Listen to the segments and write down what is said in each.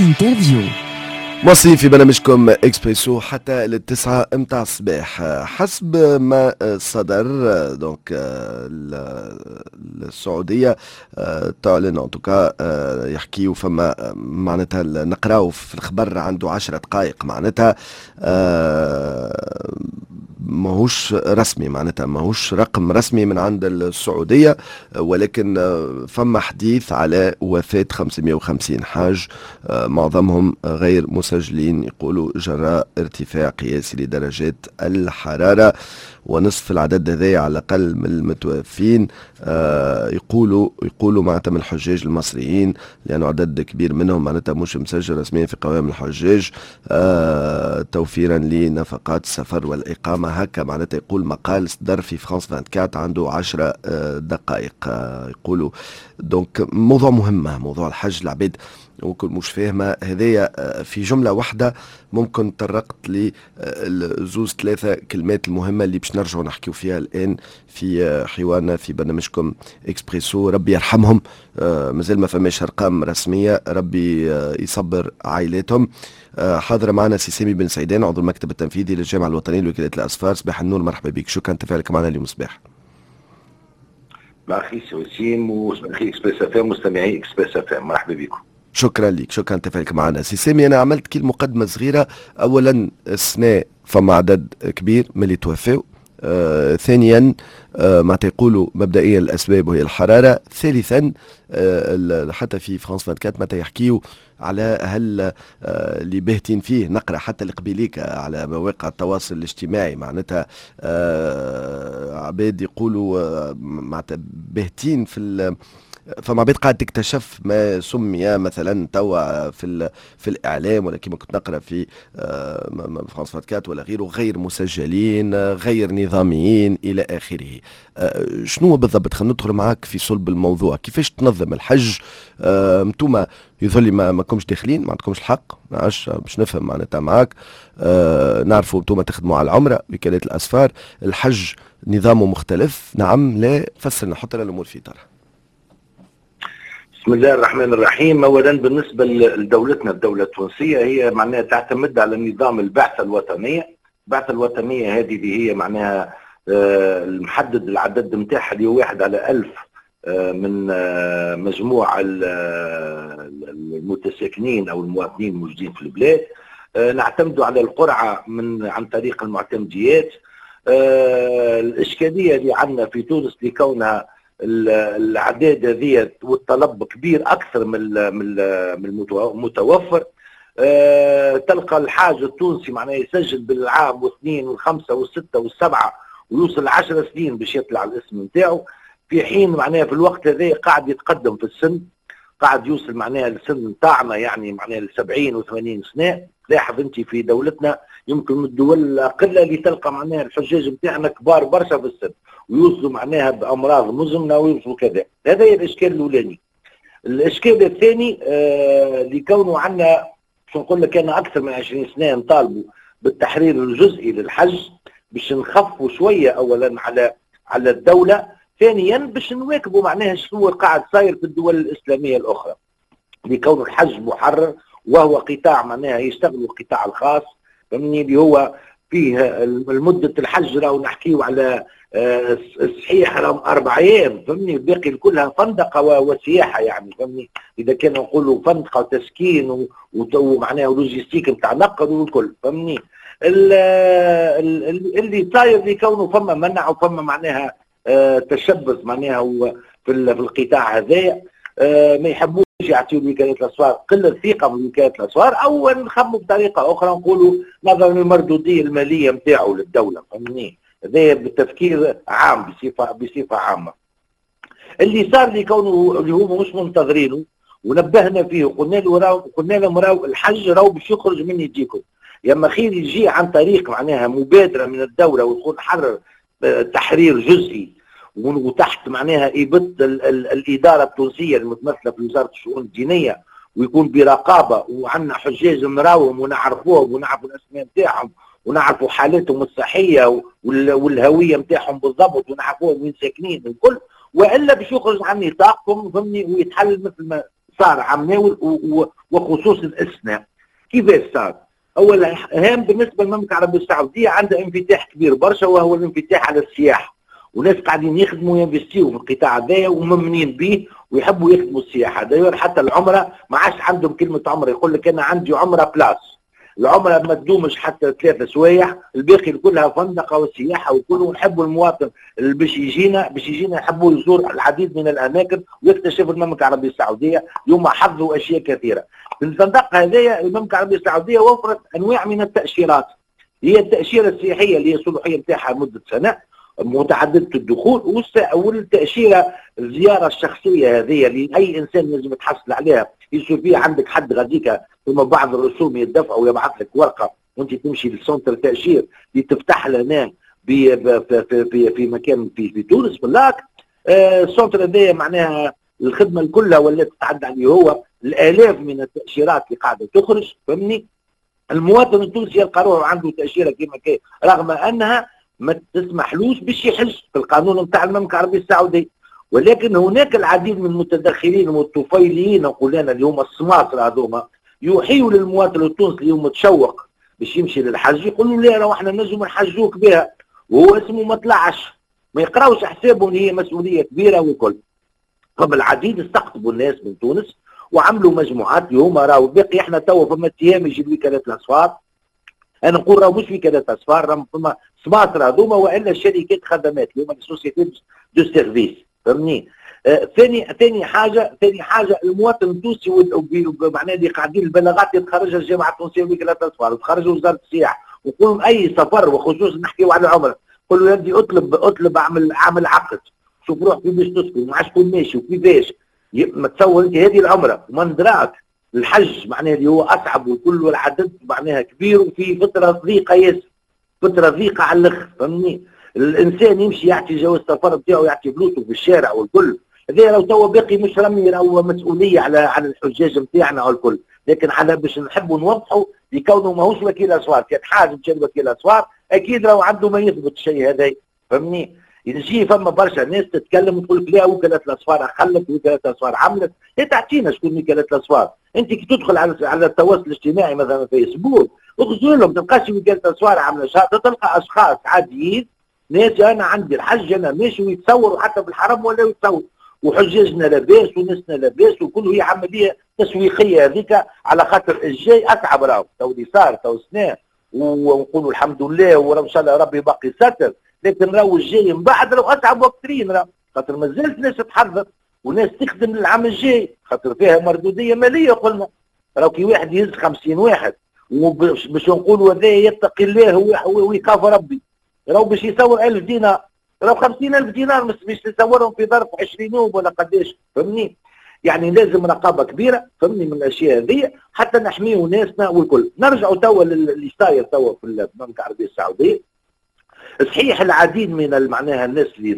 انترفيو. مصري في برنامجكم اكسبريسو حتى للتسعة متاع الصباح. حسب ما صدر دونك السعودية تعلن ان توكا يحكيو فما معناتها نقراو في الخبر عنده 10 دقائق معناتها ماهوش رسمي، معناتها ماهوش رقم رسمي من عند السعودية، ولكن فما حديث على وفاة 550 حاج معظمهم غير مسجلين، يقولوا جراء ارتفاع قياسي لدرجات الحرارة، ونصف العدد هذا على الأقل من المتوفين يقولوا معناتها من الحجاج المصريين، لأنه عدد كبير منهم معناتها مش مسجل رسميا في قوائم الحجاج توفيرا لنفقات السفر والإقامة. هكا معناتها يقول مقال صدر في فرانس 24 عنده 10 دقائق. يقولوا دونك موضوع مهم، موضوع الحج. العباد وكل مش فاهمة هذايا في جملة واحدة، ممكن طرقت لي زوز ثلاثة كلمات المهمة اللي باش نرجعوا نحكيو فيها الآن في حوارنا في برنامجكم اكسبريسو. ربي يرحمهم، مازال ما فماش أرقام رسمية، ربي يصبر عائلاتهم. حاضر معنا سي سامي بن سعيدان عضو المكتب التنفيذي للجامعة الوطنية لوكالة الأسفار. صباح النور، مرحبا بك، شكرا تفاعلك معنا اليوم صباح. اخي وسيم واخي اكسبريس اف ام مستمعي اكسبريس اف ام، مرحبا بكم. شكرا لك، شكرا تفاعلك معنا سي سامي. انا عملت كي مقدمه صغيره. اولا السنه فما عدد كبير من اللي توفاو، ثانيا ما تيقولوا مبدئيا الاسباب وهي الحراره، ثالثا حتى في فرانس 24 متى يحكيوا على هل اللي باهتين فيه، نقرا حتى القبيليك على مواقع التواصل الاجتماعي معناتها عباد يقولوا معناتها باهتين فما عباد قاعد تكتشف ما سمي مثلا توا في الاعلام، ولا كما كنت نقرا في فرانس 24 ولا غيره، غير مسجلين غير نظاميين الى اخره. شنو بالضبط؟ خلينا ندخل معاك في صلب الموضوع. كيفاش تنظم الحج؟ انتوما يظل لي ما كومش داخلين، ما عندكمش الحق، ما عادش باش نفهم معناتها معاك. نعرفوا انتوما تخدموا على العمره وكالة الاسفار، الحج نظامه مختلف، نعم لا؟ فسرنا، حط لنا الامور في اطارها. بسم الله الرحمن الرحيم. اولا بالنسبه لدولتنا الدوله التونسيه، هي معناها تعتمد على نظام البعثه الوطنيه. البعثه الوطنيه هذه اللي هي معناها المحدد العدد نتاعها اللي هو 1 على 1000 من مجموع المتساكنين او المواطنين الموجودين في البلاد. نعتمدوا على القرعه عن طريق المعتمديات. الاشكاليه اللي عندنا في تونس لكونها الاعداد هذه والطلب كبير اكثر من المتوفر. تلقى الحاج التونسي معناه يسجل بالعام واثنين والخمسه والسته والسبعه ويوصل 10 سنين باش يطلع الاسم نتاعو، في حين معناها في الوقت هذا قاعد يتقدم في السن، قاعد يوصل معناها السن نتاعنا يعني معناها ل 70 و80 سنه. لاحظ انت في دولتنا يمكن من الدول الاقل اللي تلقى معناها الحجاج نتاعنا كبار برشا في السن ويوصلوا معناها بامراض مزمنه ويوصلوا كذا. هذا هي الاشكال الاولاني. الاشكال الثاني لكونه عندنا شو نقول لك انا اكثر من 20 سنه نطالبوا بالتحرير الجزئي للحج باش نخفوا شويه اولا على الدوله، ثانيا باش نواكبوا معناها شنو قاعد صاير في الدول الاسلاميه الاخرى، لكون الحج محرر وهو قطاع معناها يشتغل القطاع الخاص، فهمني، اللي هو فيه المدة الحج راهو نحكيو على صحيح راهم 4 أيام، فهمني، الباقي كلها فندقة وسياحة يعني، فهمني، إذا كانوا نقولوا فندقة وتسكين ومعناها لوجيستيك نتاع نقل والكل، فهمني. اللي صاير اللي كونه فما منع وفما معناها تشبث معناها في القطاع هذا، ما يحبوش يعطيوا وكالة الأسفار، قلة ثقة من وكالة الأسفار، أو نخموا بطريقة أخرى نقولوا نظرا للمردودية المالية نتاعو للدولة، فهمني. هذا بالتفكير عام بصفة عامة. اللي صار اللي كونه اللي هو مش منتظرينه ونبهنا فيه وقلنا لهم راهو الحج راهو باش يخرج من يجيكم، يا اما خير يجي عن طريق معناها مبادرة من الدولة وتكون حرر تحرير جزئي وتحت معناها إبط الإدارة التونسية المتمثلة في وزارة الشؤون الدينية، ويكون برقابة وعندنا حجاج نراوهم ونعرفوهم ونعرفوا الأسماء نتاعهم ونعرفوا حالتهم الصحية والهوية نتاعهم بالضبط ونعرفوهم وين ساكنين والكل، وإلا باش يخرج عن نطاقهم، فهمني، ويتحل مثل ما صار عمناول وخصوص الاستثناء. كيفاش صار؟ اولا هام بالنسبه للمملكه العربيه السعوديه عندها انفتاح كبير برشا وهو الانفتاح على السياحه، وناس قاعدين يخدموا وينفستيو في القطاع هذايا وممنين به ويحبوا يخدموا السياحه. داير حتى العمره ما عادش عندهم كلمه عمره، يقول لك انا عندي عمره بلاس. العمره ما تدومش حتى 3 سوايع، الباقي كلها فندقه وسياحه وكله. نحبوا المواطن اللي باش يجينا يحبوا يزور العديد من الاماكن ويكتشف المملكه العربيه السعوديه. يوم حظوا اشياء كثيره. في الفندق هذايا المملكه العربيه السعوديه وفرت انواع من التاشيرات، هي التاشيره السياحيه اللي هي الصلاحيه نتاعها مده سنه متعدده الدخول، والتاشيره الزياره الشخصيه هذه اللي اي انسان لازم يتحصل عليها، يصير فيها عندك حد غاديك ثم بعض الرسوم يدفع ويبعث لك ورقه وانت تمشي لسونتر تاشير اللي تفتح لنا في مكان في تونس في اللاك. السونتر هذايا معناها الخدمه كلها ولات تتعدى عليه هو الالاف من التاشيرات اللي قاعده تخرج، فهمني. المواطن التونسي يلقى روحه عنده تاشيره كما كان رغم انها ما تسمحلوش باش يحج في القانون نتاع المملكه العربيه السعوديه، ولكن هناك العديد من المتدخلين والطفيليين نقول انا اللي هما السماسره هذوما يوحيوا للمواطن التونسي اللي هو متشوق باش يمشي للحج، يقولوا لا راه احنا نجم نحجوك بها، وهو اسمه ما طلعش، ما يقراوش حسابهم هي مسؤوليه كبيره والكل. فبالعديد استقطبوا الناس من تونس وعملوا مجموعات اللي هما راهو باقي. احنا توا فما اتهام يجي وكالات الاصفار، انا نقول راهو مش وكالات اصفار، راهم فما سماسره هذوما والا شركات خدمات اللي هما السوسيتي دو سيرفيس، فهمني. ثاني حاجه المواطن التونسي معناها اللي قاعدين البلاغات اللي تخرجها الجامعه التونسيه وكالات الاصفار وتخرجها وزاره السياحه، ويقولوا اي سفر وخصوصا نحكيو على العمره، قول له يا ابني اطلب اعمل عقد، شوف روح في باش تسكن مع شكون ماشي وكيفاش. ما تصور انت هذه العمره وما ندراك الحج معناها اللي هو اصعب وكل العدد معناها كبير وفي فتره ضيقه ياسر، فتره ضيقه على الاخر، فهمني. الانسان يمشي يعطي جواز السفر بتاعه يعطي فلوسه في الشارع والكل، هذا لو توا باقي مش رمي او مسؤوليه على الحجاج نتاعنا والكل، لكن على باش نحبوا نوضحوا لكونه ماهوش وكيل اسوار، كان حاجه مشى وكيل اسوار اكيد لو عنده ما يثبت الشيء هذا، فهمني. يجي فما برشا ناس تتكلم وتقول لك لا وكالة الاسفار خلت وكالة الاسفار عملت، لا تعطينا شكون وكالة الاسفار. انت كي تدخل على التواصل الاجتماعي مثلا فيسبوك اخزوا لهم تلقاش وكالة الاسفار عامله شهاده، تلقى اشخاص عاديين ناس انا عندي الحج انا ماشي ويتصوروا حتى في الحرم ولا يتصور، وحجاجنا لاباس وناسنا لاباس وكله هي عمليه تسويقيه هذيك على خاطر الجاي اتعب راهو تو اللي صار تو سنه ونقولوا الحمد لله وان شاء الله ربي باقي ستر، لكن راهو الجاي من بعد راهو اتعب اكثرين راهو خاطر مازالت ناس تحضر وناس تخدم للعام الجاي خاطر فيها مردوديه ماليه. قلنا راهو كي واحد يهز 50 واحد باش نقولوا هذا يتقي الله ويخاف ربي، راهو باش يصور 1000 دينار، راهو 50,000 دينار باش تصورهم في ظرف 20 يوم ولا قداش، فهمني. يعني لازم رقابه كبيره، فهمني، من الاشياء هذه حتى نحميوا ناسنا والكل. نرجعوا توا اللي صاير توا في المملكه العربيه السعوديه. صحيح العديد من معناها الناس اللي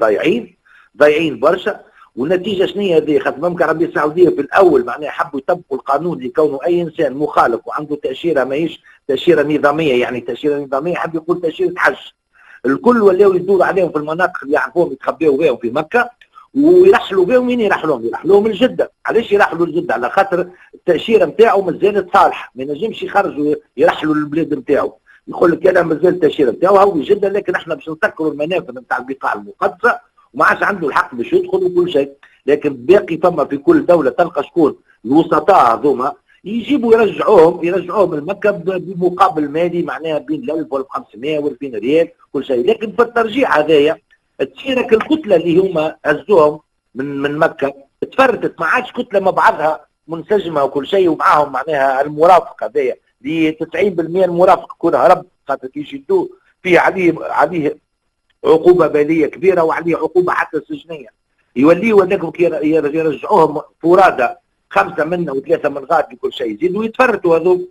ضايعين برشا، والنتيجه شنو هي هذه؟ خاطر المملكه العربيه السعوديه في الاول معناها حبوا يطبقوا القانون لكونه اي انسان مخالف وعنده تاشيره ماهيش تاشيره نظاميه، يعني تاشيره نظاميه حب يقول تاشيره حج، الكل ولاو يدوروا عليهم في المناطق اللي يعرفوهم يتخباو بهم في مكه ويرحلوا بهم. وين يرحلوهم لجده. علاش يرحلوا لجده؟ على خاطر التاشيره نتاعو مازالت صالحه، ما ينجمش يخرجوا يرحلوا للبلاد نتاعو، يقول لك انا مازال التاشيره نتاعو هو جده، لكن احنا باش نسكروا المنافذ نتاع البقاع المقدسه وما عادش عنده الحق باش يدخل وكل شيء. لكن باقي فما في كل دوله تلقى شكون الوسطاء هذوما يجيبوا يرجعوهم لمكه بمقابل مالي معناها بين 1000 و 1500 و 2000 ريال كل شيء. لكن في الترجيع هذايا تشيرك الكتله اللي هما هزوهم من مكه تفرتت، ما عادش كتله مع بعضها منسجمه وكل شيء، ومعاهم معناها المرافق هذايا ل 90% المرافق يكون هرب، خاطر كي يشدوه فيه عليه عقوبه باليه كبيره وعليه عقوبه حتى سجنيه. يوليوا هذاك يرجعوهم فرادى 5 منا و3 من غاد لكل شيء، يزيدوا يتفرتوا هذوك.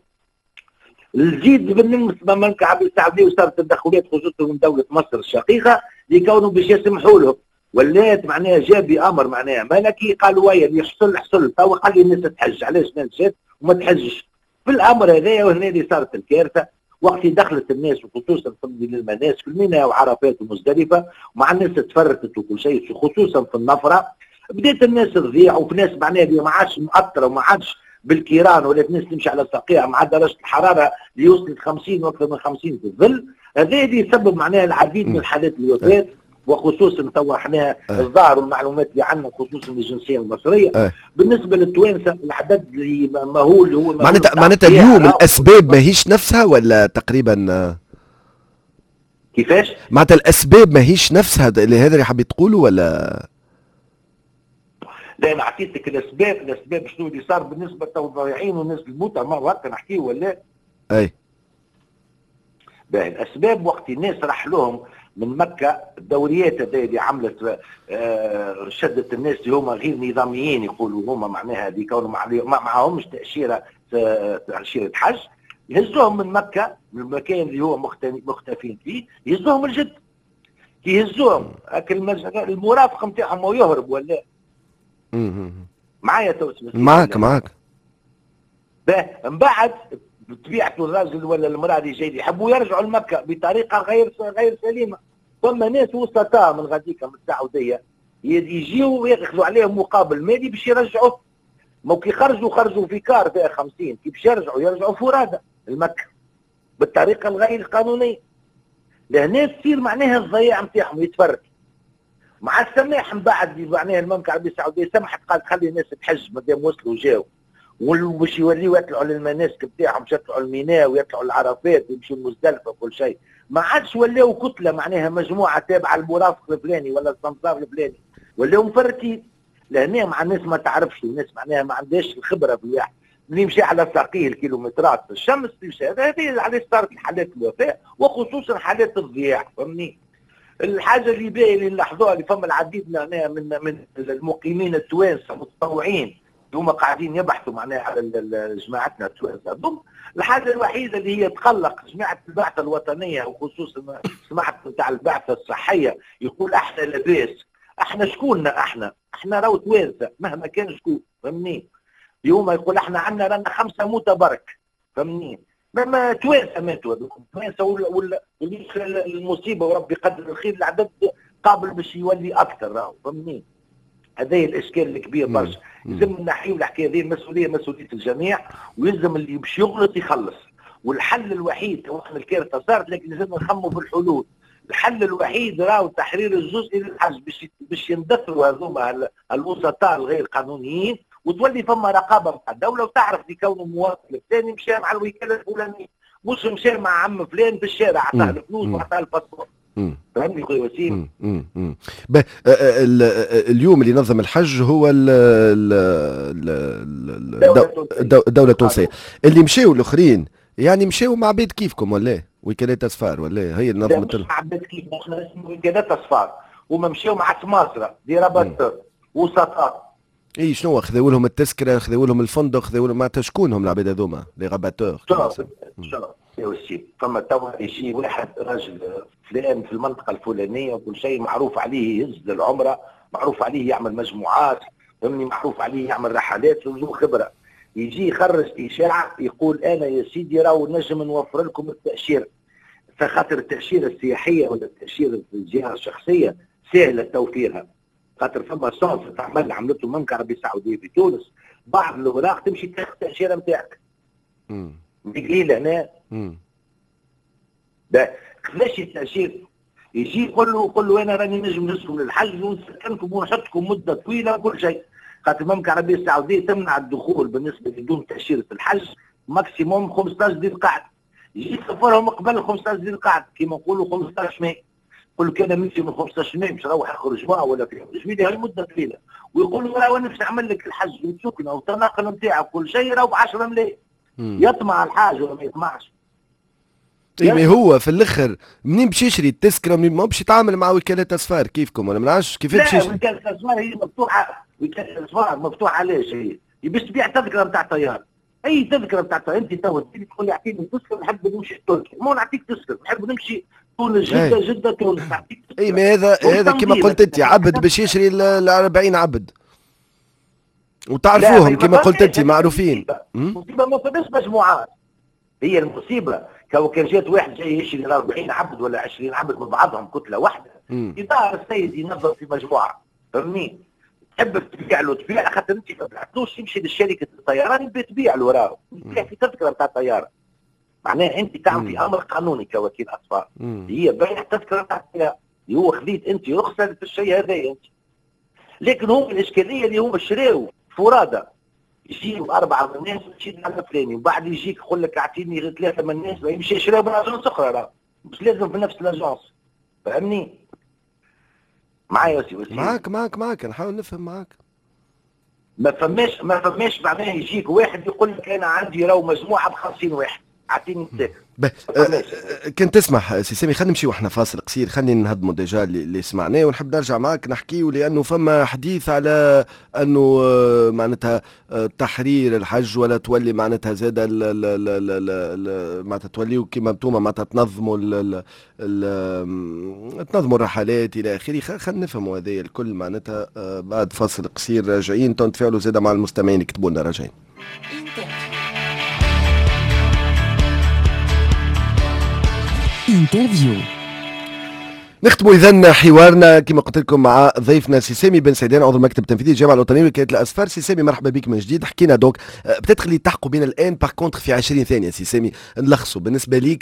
الزيد بالنسبه للمملكه العربيه السعوديه وصارت تدخلات خصوصا من دوله مصر الشقيقه لكونوا باش يسمحوا لهم، ولات معناها جاء بامر معناها ملكي، قالوا ويا اللي يحصل توا خلي الناس تحج، علاش الناس جات وما تحجش في الامر هذايا. وهنا اللي صارت الكارثه وقت دخلت الناس وخصوصا في للمناسك المينا وعرفات ومزدلفه، ومع الناس تفرتت وكل شيء خصوصا في النفره. بدات الناس تضيع، وفي ناس معناها اللي ما عادش مؤثره وما عادش بالكيران، ولات الناس تمشي على ساقيها مع درجه الحراره اللي وصلت 50 واكثر من 50 في الظل. هذا اللي يسبب معناها العديد من حالات الوفاه، وخصوصا توا احنا الظاهر والمعلومات اللي عندنا خصوصا الجنسيه المصريه. بالنسبه للتوانسه العدد اللي مهول هو معناتها اليوم الاسباب ماهيش نفسها ولا تقريبا كيفاش؟ معناتها الاسباب ماهيش نفسها اللي هذا اللي حبيت تقوله ولا؟ لا انا عطيتك الاسباب شنو اللي صار بالنسبه للضايعين والناس الموتى مره هكا نحكيه ولا؟ اي باهي الاسباب وقت الناس راح لهم من مكه الدوريات هذه اللي عملت شدت الناس اللي هما غير نظاميين يقولوا هما معناها اللي كانوا ما معهمش تاشيره حج، يهزوهم من مكه من المكان اللي هو مختفين فيه، يهزوهم الجد. كي يهزوهم المرافق نتاعهم هو يهرب ولا؟ معايا توسم معاك من بعد بطبيعته الراجل ولا المراه اللي جاي يحبوا يرجعوا لمكه بطريقه غير سليمه. ثم ناس وسطاء من غاديكا من السعوديه يجيوا وياخذوا عليهم مقابل مالي باش يرجعوا. مو كي خرجوا في كار فيها 50، كي باش يرجعوا فرادى لمكه بالطريقه الغير قانونيه. لهنا تصير معناها الضياع نتاعهم يتفرق. مع السماح من بعد معناها المملكه العربيه السعوديه سمحت قالت خلي الناس تحج ما دام وصلوا جاوا، وباش يوليوا يطلعوا للمناسك بتاعهم، باش يطلعوا الميناء ويطلعوا العرفات ويمشوا المزدلفه وكل شيء. ما عادش ولاو كتله معناها مجموعه تابعه المرافق الفلاني ولا السمسار الفلاني، ولاو مفرطين. لهنا مع الناس ما تعرفش، الناس معناها ما عندهاش الخبره في الواحد اللي يمشي على ساقيه الكيلومترات في الشمس يمشي. هذه علاش صارت حالات الوفاه وخصوصا حالات الضياع. فهمني؟ الحاجه اللي باهيه اللي نلاحظوها اللي فما العديد معناها من المقيمين التوانسه المتطوعين هما قاعدين يبحثوا معناها على جماعتنا التوانسه ضم. الحاجه الوحيده اللي هي تقلق جماعه البعثه الوطنيه وخصوصا سمعت نتاع البعثه الصحيه يقول احنا لاباس. احنا شكوننا؟ احنا راهو توانسه مهما كان شكون. فهمني؟ اليوم يقول احنا عندنا رانا 5 موتى برك. فهمني؟ ما توانسه ماتوا هذوك توانسه ولا المصيبه وربي يقدر الخير العدد قابل باش يولي اكثر راهو. فهمني؟ هذا الاشكال الكبير برشا. لازم نحيو الحكايه هذه مسؤوليه الجميع، ويلزم اللي باش يغلط يخلص. والحل الوحيد هو احنا الكارثه صارت لكن لازم نخموا في الحلول. الحل الوحيد راهو التحرير الجزئي للحج باش يندثروا هذوما الوسطاء الغير قانونيين، وتولي فما رقابه مع الدوله وتعرف اللي كونه مواطن الثاني مشى مع الوكاله الفلانيه، مش مشى مع عم فلان في الشارع عطاه الفلوس وعطاه الباسبور. فهمني خويا وسيم؟ اليوم اللي نظم الحج هو الدولة التونسية. اللي مشاو الاخرين يعني مشاو مع عباد كيفكم ولا وكالات اسفار ولا هي اللي نظمت؟ مع عباد كيف احنا اسمه وكالات اسفار، وما مشاو مع سماسرة دي رابطور وسطاء. اي شنو خذوا لهم التذكره، خذوا لهم الفندق، خذوا لهم معناتها شكونهم العباد هذوما لي راباتور؟ فما توا يجي واحد راجل فلان في المنطقه الفلانيه وكل شيء معروف عليه يهز للعمره، معروف عليه يعمل مجموعات، فهمني، معروف عليه يعمل رحلات وذو خبره. يجي يخرج اشاعه يقول انا يا سيدي راهو نجم نوفر لكم التاشيره. فخاطر التاشيره السياحيه ولا التاشيره الزياره الشخصيه سهله توفيرها، خاطر فما صوص تعمل عملته المملكه العربيه السعوديه في تونس بعض الاوراق تمشي تاخذ التاشيره نتاعك. قليل هنا. كيفاش التاشيره؟ يجي يقول له انا راني نجم نسكن للحج ونسكنكم ونحطكم مده طويله وكل شيء. خاطر المملكه العربيه السعوديه تمنع الدخول بالنسبه بدون تاشيره الحج ماكسيموم 15 ذي القعده. يجي يسفرهم قبل 15 ذي القعده كيما نقولوا 15 ماي. يقول لك انا نمشي من 15 ماي باش نروح اخر اسبوع ولا في اسبوع هاي مده طويله، ويقول له راه نفسي نعمل لك الحج والسكنه والتنقل نتاعك كل شيء راهو ب 10 ملايين. يطمع الحاج ولا ما يطمعش؟ اي هو في الاخر منين باش يشري التذكره؟ منين ما باش يتعامل مع وكالات اسفار كيفكم ولا ما نعرفش كيفاش باش يشري؟ لا وكاله اسفار هي مفتوحه، وكاله اسفار مفتوحه علاش؟ هي باش تبيع تذكره نتاع طياره. اي تذكره نتاع طياره انت تو تقول لي اعطيني تذكره نحب نمشي لتركيا، ما نعطيك تذكره نحب نمشي تونس جده تونس نعطيك تذكره. اي ما هذا كما قلت انت عبد باش يشري ال 40 عبد وتعرفوهم كما قلت انت معروفين. المصيبه ما فماش مجموعات، هي المصيبه كان جات واحد جاي يشري 40 عبد ولا 20 عبد من بعضهم كتله واحده، يدار السيد ينظم في مجموعه. فهمني؟ تحب تبيع له تبيع، خاطر انت ما تعطلوش يمشي لشركه الطيران يبي تبيع له راهو تبيع في تذكره نتاع الطياره. معناها انت تعمل في امر قانوني كوكيل اطفال، هي بيع تذكره نتاع الطياره اللي هو خذيت انت رخصه في الشيء هذا انت. لكن هم الاشكاليه اللي هم شراو فرادى، يجيو 4 من الناس وتشيل على الفلاني، وبعد يجيك يقول لك اعطيني غير 3 من الناس، يمشي يشراو من اجنس اخرى راه مش لازم في نفس الاجنس. فهمني؟ معايا يا سي معاك نحاول نفهم معاك. ما فماش معناه يجيك واحد يقول لك انا عندي راهو مجموعه ب 50 واحد اعطيني التذكره. كنت تسمح سي سامي خلينا نمشيو احنا فاصل قصير، خلينا نهضموا ديجا اللي سمعناه، ونحب نرجع معاك نحكيو لانه فما حديث على انه معناتها تحرير الحج ولا تولي معناتها زاد معناتها توليو كيما انتوما معناتها تنظموا الرحلات الى اخره. خلينا نفهموا هذايا الكل معناتها بعد فاصل قصير راجعين تفاعلوا زاد مع المستمعين يكتبوا لنا راجعين. انترفيو. نختموا اذا حوارنا كما قلت لكم مع ضيفنا سي سامي بن سعيدان عضو المكتب التنفيذي الجامعه الوطنيه لوكاله الاسفار. سي سامي مرحبا بك من جديد. حكينا دونك بتدخل تحقوا بين الان باغ كونتر في 20 ثانيه سي سامي نلخصوا بالنسبه ليك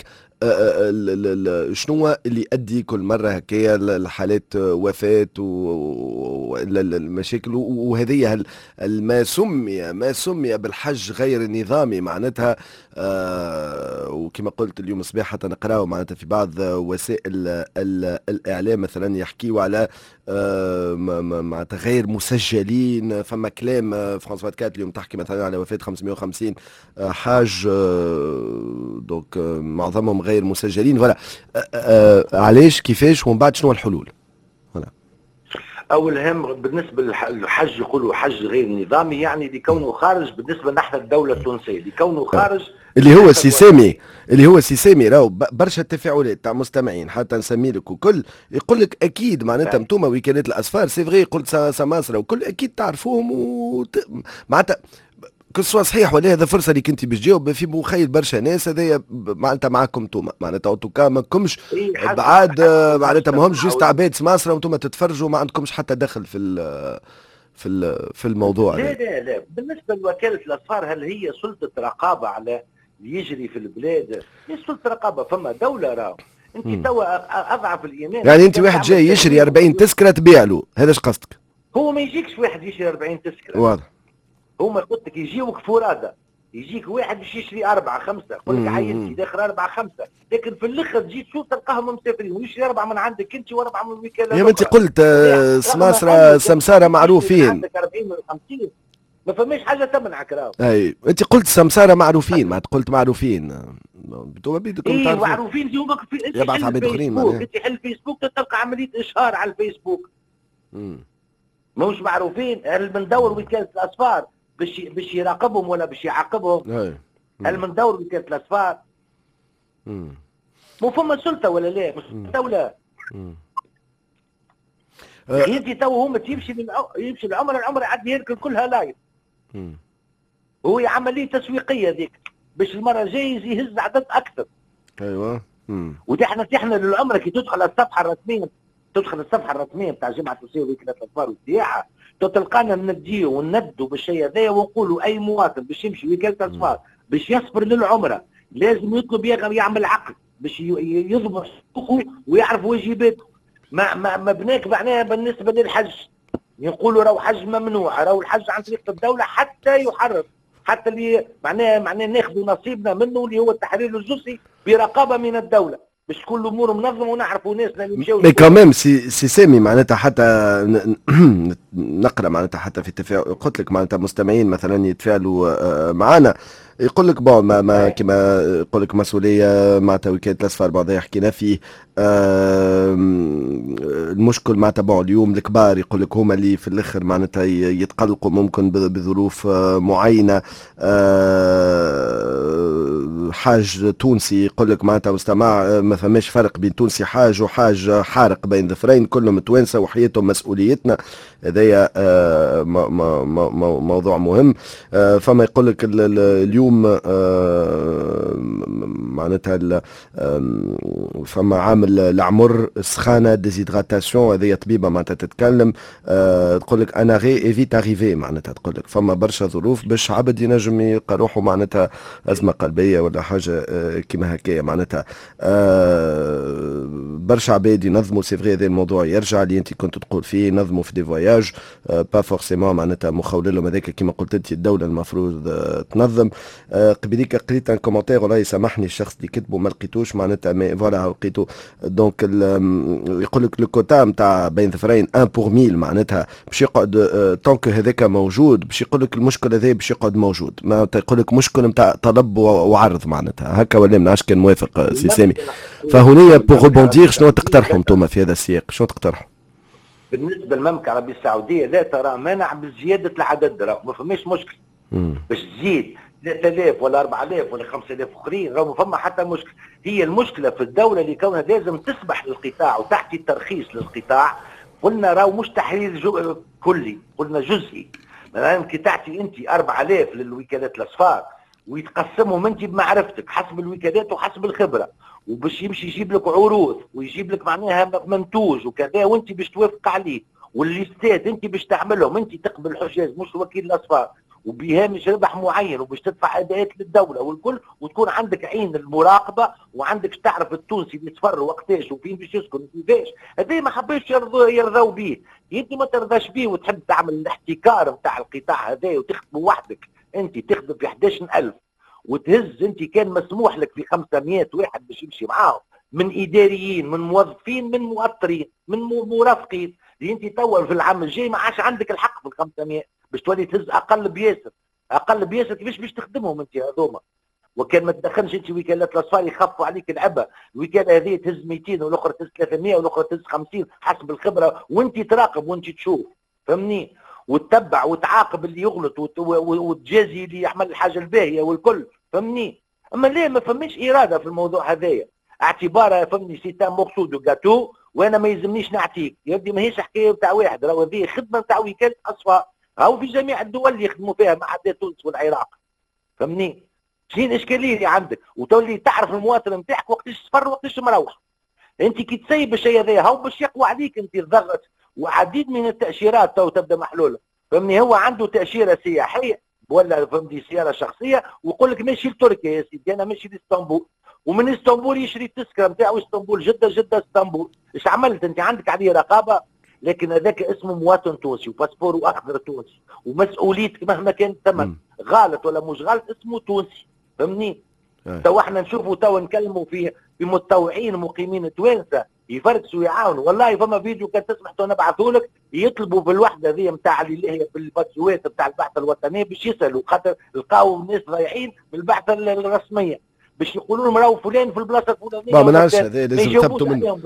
شنو اللي يؤدي كل مره هكايا الحالات وفاه والمشاكل وهذه ما سمي بالحج غير النظامي معناتها وكما قلت اليوم صباح حتى نقراو معناتها في بعض وسائل الاعلام مثلا يحكيوا على معناتها غير مسجلين. فما كلام فرانس 24 اليوم تحكي مثلا على وفاه 550 حاج دونك معظمهم غير مسجلين. فوالا علاش كيفاش ومن بعد شنو الحلول؟ فوالا اول هم بالنسبه للحج يقولوا حج غير نظامي، يعني لكونه خارج بالنسبه نحن الدوله التونسيه لكونه خارج اللي هو سي سامي راهو برشا تفاعلات تاع مستمعين حتى نسمي لك وكل يقول لك اكيد معناتها انتوما وكالات الاسفار سي فغي قلت سماسره وكل اكيد تعرفوهم معناتها كسوا صحيح ولا هذا فرصه اللي كنت باش تجاوب في مخيل برشا ناس هذايا معناتها معاكم انتوما معناتها اوتوكا ماكمش بعاد معناتها ماهمش جوست عباد سماسره وانتوما تتفرجوا ما عندكمش حتى دخل في الموضوع. لا بالنسبه لوكاله الاسفار هل هي سلطه رقابه على اللي يجري في البلاد؟ هي سلطه رقابه، فما دوله راهو انت توا اضعف الايمان. يعني انت واحد جاي يشري 40 تذكره تبيع له، هذا اش قصدك؟ هو ما يجيكش واحد يشري 40 تذكره واضح. هما قلت لك يجيوك فرادى، يجيك واحد باش يشري 4 5 يقول لك حي داخل 4 5، لكن في الاخر تجي تشوف تلقاهم مسافرين ويشري 4 من عندك انت و4 من الوكاله. يا انت قلت سماسره سمساره معروفين عندك 40 من 50 ما فماش حاجه تمنعك راهو. اي انت قلت سمساره معروفين ما قلت معروفين انتوما بيدكم ايه معروفين يومك في يبعث عباد اخرين معناها انت حل الفيسبوك تلقى عمليه اشهار على الفيسبوك. ماهوش معروفين. هل بندور وكاله الاسفار باش يراقبهم ولا باش يعاقبهم؟ هل بندور وكاله الاسفار؟ مو فما سلطه ولا لا؟ مش دوله. انت تو هما يمشي العمر يعدي هيك كلها لايف. هو عمليه تسويقيه ذيك باش المره الجايه يهز عدد اكثر. ايوه. وتحنا للعمر كي تدخل الصفحه الرسميه بتاع جامعه التونسيه وكاله الاسفار والسياحه تلقانا نديو وندوا بالشيء هذايا ونقولوا اي مواطن باش يمشي وكاله الاسفار باش يسفر للعمره لازم يطلب يعمل عقد باش يضبط حقوقه ويعرف واجباته. ما بناك معناها بالنسبه للحج يقولوا راهو حج ممنوع، راهو الحج عن طريق الدوله حتى يحرر، حتى اللي معناها ناخذوا نصيبنا منه اللي هو التحرير الجزئي برقابه من الدوله باش تكون الامور منظمه ونعرفوا ناسنا اللي مشاو. مي كمان سي سامي معناتها حتى نقرا معناتها حتى في التفاعل قلت لك معناتها مستمعين مثلا يتفاعلوا معنا يقول لك بون ما كما يقول لك مسؤوليه معناتها وكاله الاسفار بعضها حكينا فيه المشكل معناتها بون اليوم الكبار يقول لك هما اللي في الاخر معناتها يتقلقوا ممكن بظروف معينه. حاج تونسي يقول لك معناتها مستمع ما فماش فرق بين تونسي حاج وحاج حارق بين ظفرين كلهم توانسه وحياتهم مسؤوليتنا. هذايا موضوع مهم. فما يقول لك اليوم معناتها فما عامل العمر، السخانه، ديزيدراتاسيون. هذه طبيبه معناتها تتكلم تقول لك انا غي ايفيت اريفي، معناتها تقول لك فما برشا ظروف باش عبد ينجم يلقى روحه معناتها ازمه قلبيه ولا حاجه كيما هكايا. معناتها برشا عباد ينظموا سي فغي. هذا الموضوع يرجع اللي انت كنت تقول فيه، ينظموا في دي فواياج با فورسيمون معناتها مخول لهم هذاك كيما قلت انت الدوله المفروض تنظم. قبليك قريت ان كومنتير والله يسامحني الشخص اللي كتبه ما لقيتوش معناتها مي فوالا لقيته. دونك يقول لك لو كوتا نتاع بين ظفرين 1 بور 1000 معناتها باش يقعد طونك هذاك موجود، باش يقول لك المشكل هذا باش يقعد موجود. معناتها يقول لك مشكل نتاع طلب وعرض معناتها هكا، ولا منعش كان موافق سي سامي. فهنا بوغ ريبوندير شنو تقترحوا انتم في هذا السياق؟ شنو تقترحوا؟ بالنسبه للمملكه العربيه السعوديه لا ترى مانع بزياده العدد، راه ما فماش مشكل باش تزيد 3000 ولا 4000 ولا 5000 اخرين، راه ما فما حتى مشكل. هي المشكله في الدوله اللي كونها لازم تسمح للقطاع وتعطي ترخيص للقطاع. قلنا راهو مش تحرير كلي، قلنا جزئي. مثلا كي تعطي انت 4000 للوكالات الاصفار ويتقسمهم انت بمعرفتك حسب الوكالات وحسب الخبره، وباش يمشي يجيب لك عروض ويجيب لك معناها منتوج وكذا وانت باش توافق عليه، والليستات انت باش تعملهم، انت تقبل الحجاج مش وكيل الاصفار، وبهامش ربح معين، وباش تدفع اداءات للدوله والكل، وتكون عندك عين المراقبه وعندك تعرف التونسي بيصفر وقتاش وفين باش يسكن وكيفاش. هذا ما حبيش يرضوا به. انت ما ترضاش به وتحب تعمل الاحتكار نتاع القطاع هذا وتخدم وحدك، انت تخدم في 11000 وتهز انت كان مسموح لك في 500 واحد باش يمشي معاهم، من اداريين، من موظفين، من مؤطرين، من مرافقين، اللي انت توا في العام الجاي ما عادش عندك الحق في ال 500 باش تولي تهز اقل بياسر. اقل بياسر كيفاش باش تخدمهم انت هذوما؟ وكان ما تدخلش انت وكالات الاصفار يخفوا عليك العبء، الوكاله هذه تهز 200 والاخرى تهز 300 والاخرى تهز 50 حسب الخبره، وانت تراقب وانت تشوف، فهمني؟ وتتبع وتعاقب اللي يغلط وتجازي اللي يعمل الحاجه الباهيه والكل، فهمني؟ اما ليه ما فماش اراده في الموضوع هذايا؟ اعتبارها فهمني سيتان مقصود وجاتو، وانا ما يلزمنيش نعطيك يا ودي، ماهيش حكايه نتاع واحد، راهو هذه خدمه نتاع وكاله اصفار، راهو في جميع الدول اللي يخدموا فيها ما عدا تونس والعراق، فهمني؟ شنو الاشكاليه اللي عندك؟ وتولي تعرف المواطن نتاعك وقتاش صفر وقتاش مروح. انت كي تسيب الشيء هذا هو باش يقوى عليك انت الضغط، وعديد من التاشيرات تو تبدا محلوله، فهمني؟ هو عنده تاشيره سياحيه ولا فهمتي سياره شخصيه ويقول لك ماشي لتركيا يا سيدي، انا ماشي لاسطنبول، ومن اسطنبول يشري التذكره نتاعو اسطنبول جده، جده اسطنبول. ايش عملت انت؟ عندك عليه رقابه؟ لكن هذاك اسمه مواطن تونسي وباسبور اخضر تونسي، ومسؤوليتك مهما كان الثمن غلط ولا مش غلط اسمه تونسي، فهمني؟ تو احنا نشوفوا تو نكلموا في متطوعين مقيمين توانسه يفركسوا يعاونوا، والله فما فيديو كان تسمح تو نبعثوا لك، يطلبوا بالوحده ذي نتاع اللي هي بالباسوات نتاع البعثه الوطنيه باش يسالوا، خاطر لقاو ناس ضايعين بالبعثه الرسميه باش يقولوا لهم راهو فلان في البلاصه الفلانيه. ما نعرفش هذا لازم تثبتوا منه.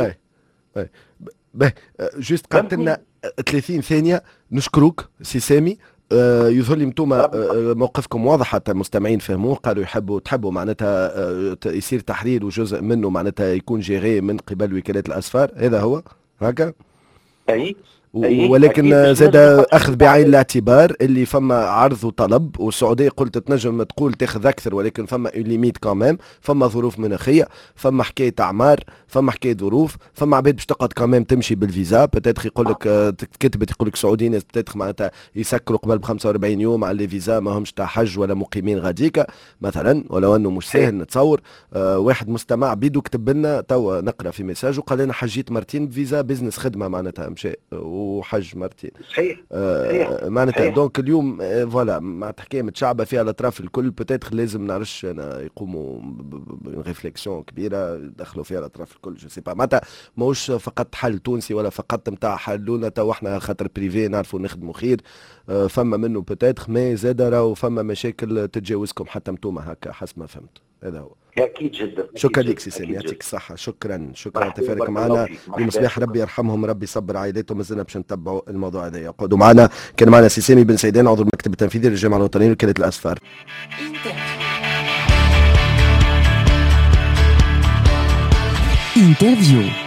اي باهي جوست قعدت لنا 30 ثانيه. نشكروك سي سامي. يظهر لي انتم موقفكم واضح حتى المستمعين فهموه، قالوا تحبوا معناتها يصير تحرير وجزء منه معناتها يكون جيري من قبل وكالات الأصفار، هذا هو هكا؟ اي ولكن زاد اخذ بعين الاعتبار اللي فما عرض وطلب، والسعوديه قلت تنجم تقول تاخذ اكثر، ولكن فما ليميت كمان، فما ظروف مناخيه، فما حكايه اعمار، فما حكايه ظروف، فما عباد باش تقعد كمان تمشي بالفيزا، بتاتخ يقول لك كتبت يقول لك سعوديين ناس بتاتخ معناتها يسكروا قبل ب 45 يوم على الفيزا ما همش تاع حج ولا مقيمين غاديكا مثلا، ولو انه مش ساهل نتصور. واحد مستمع بيدو كتب لنا توا نقرا في ميساج وقال لنا حجيت مرتين بفيزا بزنس خدمه معناتها مشى وحج مرتين. صحيح. معناتها دونك اليوم فوالا معناتها حكايه متشعبه فيها الاطراف الكل، بتاتخ لازم نعرفش انا يقوموا بريفليكسيون كبيره يدخلوا فيها الاطراف الكل، جو سي با معناتها ماهوش فقط حل تونسي ولا فقط نتاع حلونا تو احنا خاطر بريفي نعرفوا نخدموا خير، فما منه بتاتخ ما زاد راهو فما مشاكل تتجاوزكم حتى انتوما هكا حسب ما فهمت. هذا هو. اكيد جدا. شكرا لك سي سامي، يعطيك الصحه. شكرا تفارق معنا بمصباح ربي يرحمهم، ربي يصبر عائلاتهم. مازلنا باش نتبعوا الموضوع هذا. يقعدوا معنا كان معنا سي سامي بن سيدان عضو المكتب التنفيذي للجامعه الوطنيه لوكاله الأصفار. انترفيو